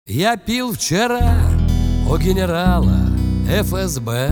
Я пил вчера у генерала ФСБ.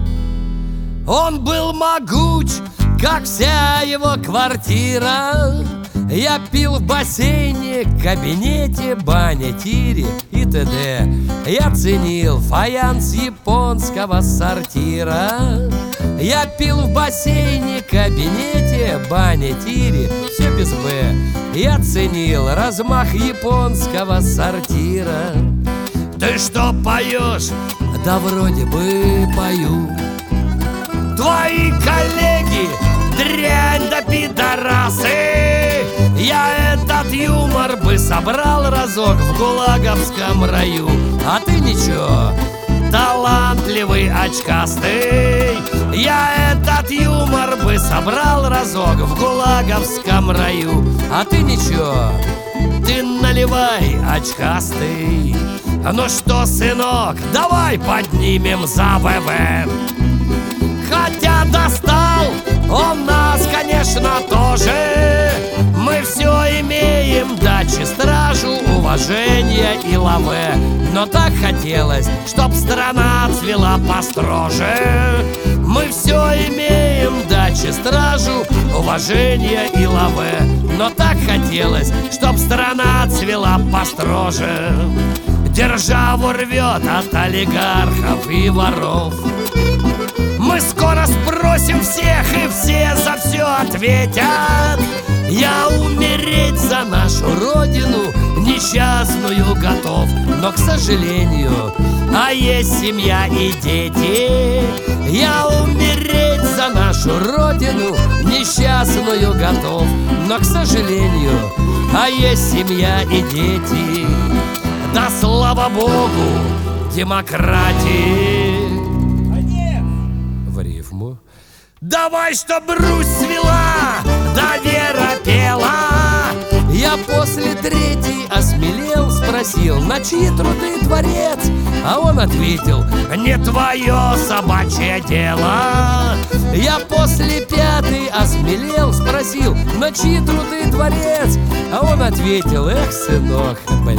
Он был могуч, как вся его квартира. Я пил в бассейне, кабинете, бане, тире и т.д. Я ценил фаянс японского сортира. Я пил в бассейне, кабинете, бане, тире, все без «б». Я ценил размах японского сортира. Ты что поешь? Да вроде бы пою. Твои коллеги дрянь да пидорасы. Я этот юмор бы собрал разок в гулаговском раю. А ты ничего, талантливый очкастый. Я этот юмор бы собрал разок в гулаговском раю. А ты ничего, ты наливай, очкастый. Ну что, сынок, давай поднимем за ВВ. Хотя достал он нас, конечно, тоже. Мы все имеем, дачи, стражу, уважение и лаве. Но так хотелось, чтоб страна цвела построже. Мы все имеем, дачи, стражу, уважение и лаве. Но так хотелось, чтоб страна цвела построже. Державу рвет от олигархов и воров. Мы скоро спросим всех, и все за все ответят. Я умереть за нашу родину несчастную готов. Но, к сожалению, а есть семья и дети. Я умереть за нашу родину несчастную готов. Но, к сожалению, а есть семья и дети. Да слава Богу, демократии. В рифму. Давай, чтоб Русь свела, да Вера пела. Я после третьей осмелел, спросил, на чьи труды дворец? А он ответил, не твое собачье дело. Я после пятой осмелел, спросил, на чьи труды дворец? А он ответил, эх, сынок, блин.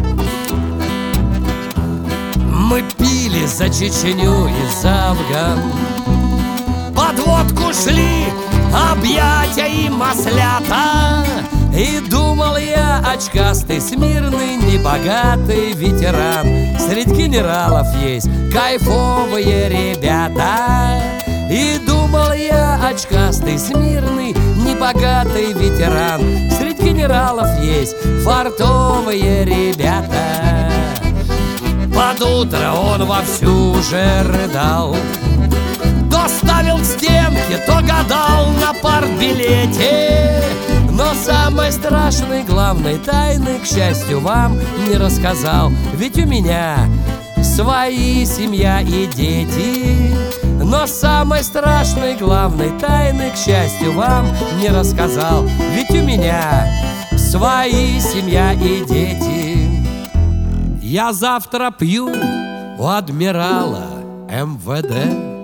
Мы пили за Чечню и за Афган, под водку шли объятия и маслята. И думал я, очкастый, смирный, небогатый ветеран. Среди генералов есть кайфовые ребята. И думал я, очкастый, смирный, небогатый ветеран. Среди генералов есть фартовые ребята. Под утро он вовсю уже рыдал, то ставил к стенке, то гадал на партбилете. Но самой страшной, главной тайны, к счастью, вам не рассказал. Ведь у меня свои семья и дети. Но самой страшной, главной тайны, к счастью, вам не рассказал. Ведь у меня свои семья и дети. Я завтра пью у адмирала МВД.